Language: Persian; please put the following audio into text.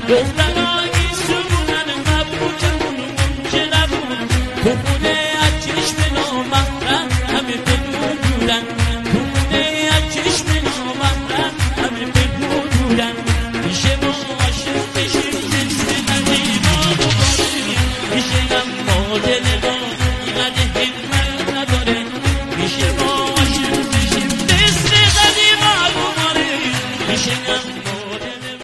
دخترایی سرونن مبروکمون اون که نبود تو خونه از چشم نامحرم همه بدودن تو خونه از چشم نامحرم همه بدودن میشه ما عاشق بشیم مثل ندیمان و باشیم میشه هم مادر